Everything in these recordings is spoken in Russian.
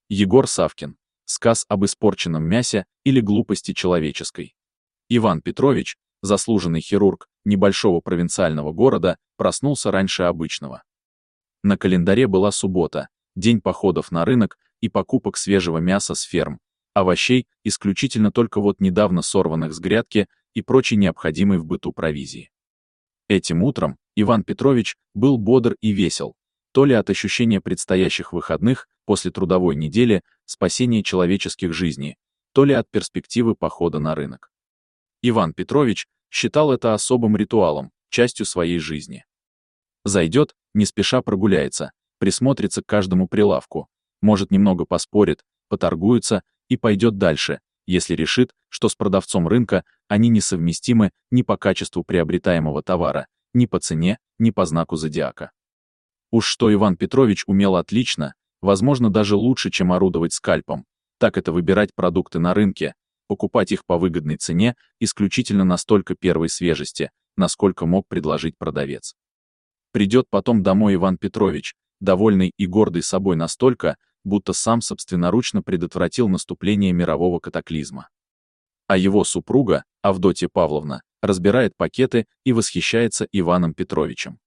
Егор Савкин. Сказ об испорченном мясе или глупости человеческой. Иван Петрович, заслуженный хирург небольшого провинциального города, проснулся раньше обычного. На календаре была суббота, день походов на рынок и покупок свежего мяса с ферм, овощей, исключительно только вот недавно сорванных с грядки и прочей необходимой в быту провизии. Этим утром Иван Петрович был бодр и весел, то ли от ощущения предстоящих выходных после трудовой недели, спасения человеческих жизней, то ли от перспективы похода на рынок. Иван Петрович считал это особым ритуалом, частью своей жизни. Зайдет, не спеша прогуляется, присмотрится к каждому прилавку, может немного поспорит, поторгуется и пойдет дальше, если решит, что с продавцом рынка они несовместимы ни по качеству приобретаемого товара, ни по цене, ни по знаку зодиака. Уж что Иван Петрович умел отлично, возможно, даже лучше, чем орудовать скальпом, так это выбирать продукты на рынке, покупать их по выгодной цене исключительно настолько первой свежести, насколько мог предложить продавец. Придет потом домой Иван Петрович, довольный и гордый собой настолько, будто сам собственноручно предотвратил наступление мирового катаклизма. А его супруга, Авдотья Павловна, разбирает пакеты и восхищается Иваном Петровичем.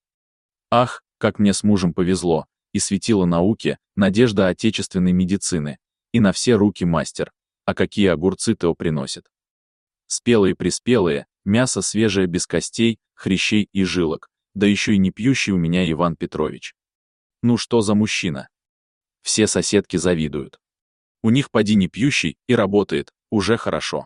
Ах, как мне с мужем повезло, и светило науки, надежда отечественной медицины, и на все руки мастер, а какие огурцы Тео приносит. Спелые-приспелые, мясо свежее без костей, хрящей и жилок, да еще и не пьющий у меня Иван Петрович. Ну что за мужчина? Все соседки завидуют. У них поди не пьющий и работает, уже хорошо.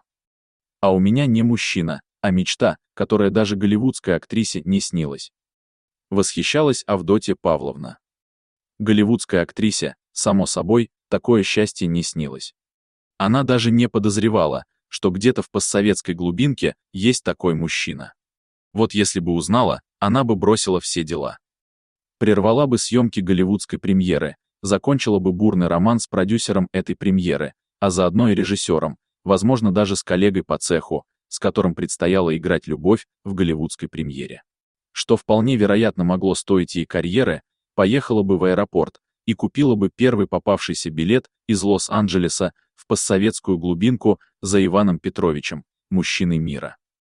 А у меня не мужчина, а мечта, которая даже голливудской актрисе не снилась. Восхищалась Авдотья Павловна. Голливудской актрисе, само собой, такое счастье не снилось. Она даже не подозревала, что где-то в постсоветской глубинке есть такой мужчина. Вот если бы узнала, она бы бросила все дела. Прервала бы съемки голливудской премьеры, закончила бы бурный роман с продюсером этой премьеры, а заодно и режиссером, возможно, даже с коллегой по цеху, с которым предстояло играть любовь в голливудской премьере. Что вполне вероятно могло стоить ей карьеры, поехала бы в аэропорт и купила бы первый попавшийся билет из Лос-Анджелеса в постсоветскую глубинку за Иваном Петровичем, мужчиной мира.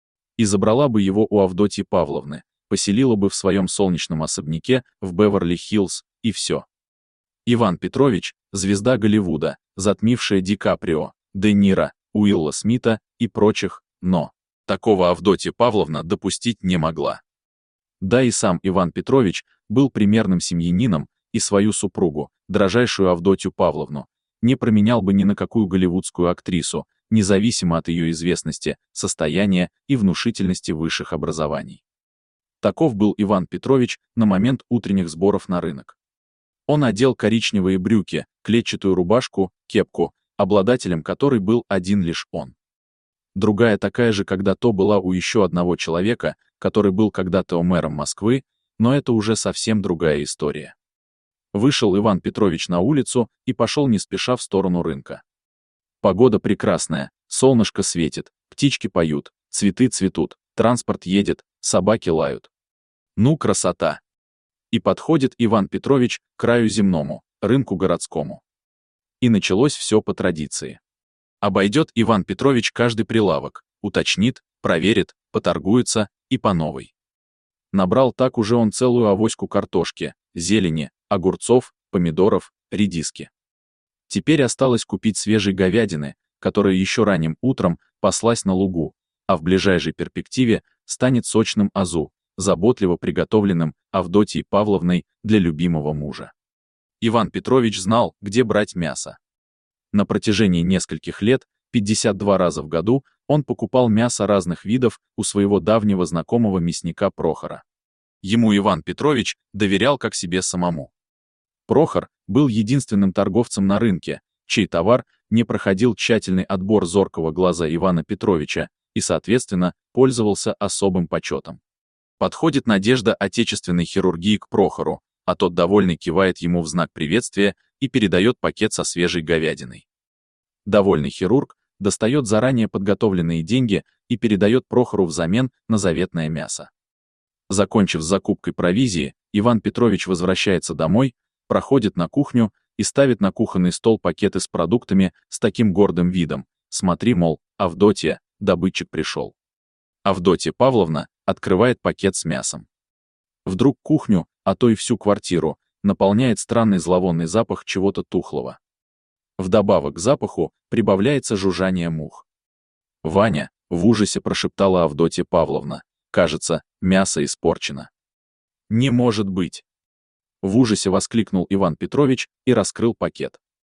И забрала бы его у Авдотьи Павловны, поселила бы в своем солнечном особняке в Беверли-Хиллз, и все. Иван Петрович — звезда Голливуда, затмившая Ди Каприо, Де Ниро, Уилла Смита и прочих, но такого Авдотья Павловна допустить не могла. Да и сам Иван Петрович был примерным семьянином и свою супругу, дрожайшую Авдотью Павловну, не променял бы ни на какую голливудскую актрису, независимо от ее известности, состояния и внушительности высших образований. Таков был Иван Петрович на момент утренних сборов на рынок. Он одел коричневые брюки, клетчатую рубашку, кепку, обладателем которой был один лишь он. Другая такая же когда-то была у еще одного человека, который был когда-то мэром Москвы, но это уже совсем другая история. Вышел Иван Петрович на улицу и пошел не спеша в сторону рынка. Погода прекрасная, солнышко светит, птички поют, цветы цветут, транспорт едет, собаки лают. Ну, красота! И подходит Иван Петрович к краю земному, рынку городскому. И началось все по традиции. Обойдет Иван Петрович каждый прилавок, уточнит, проверит, поторгуется и по новой. Набрал так уже он целую авоську картошки, зелени, огурцов, помидоров, редиски. Теперь осталось купить свежей говядины, которая еще ранним утром паслась на лугу, а в ближайшей перспективе станет сочным азу, заботливо приготовленным Авдотьей Павловной для любимого мужа. Иван Петрович знал, где брать мясо. На протяжении нескольких лет, 52 раза в году, он покупал мясо разных видов у своего давнего знакомого мясника Прохора. Ему Иван Петрович доверял как себе самому. Прохор был единственным торговцем на рынке, чей товар не проходил тщательный отбор зоркого глаза Ивана Петровича и, соответственно, пользовался особым почетом. Подходит надежда отечественной хирургии к Прохору, а тот довольный кивает ему в знак приветствия и передает пакет со свежей говядиной. Довольный хирург достает заранее подготовленные деньги и передает Прохору взамен на заветное мясо. Закончив с закупкой провизии, Иван Петрович возвращается домой, проходит на кухню, и ставит на кухонный стол пакеты с продуктами с таким гордым видом. Смотри, мол, Авдотья, добытчик пришел. Авдотья Павловна открывает пакет с мясом. Вдруг кухню, а то и всю квартиру, наполняет странный зловонный запах чего-то тухлого. Вдобавок к запаху прибавляется жужжание мух. «Ваня!» — в ужасе прошептала Авдотья Павловна. «Кажется, мясо испорчено». «Не может быть!» В ужасе воскликнул Иван Петрович и раскрыл пакет.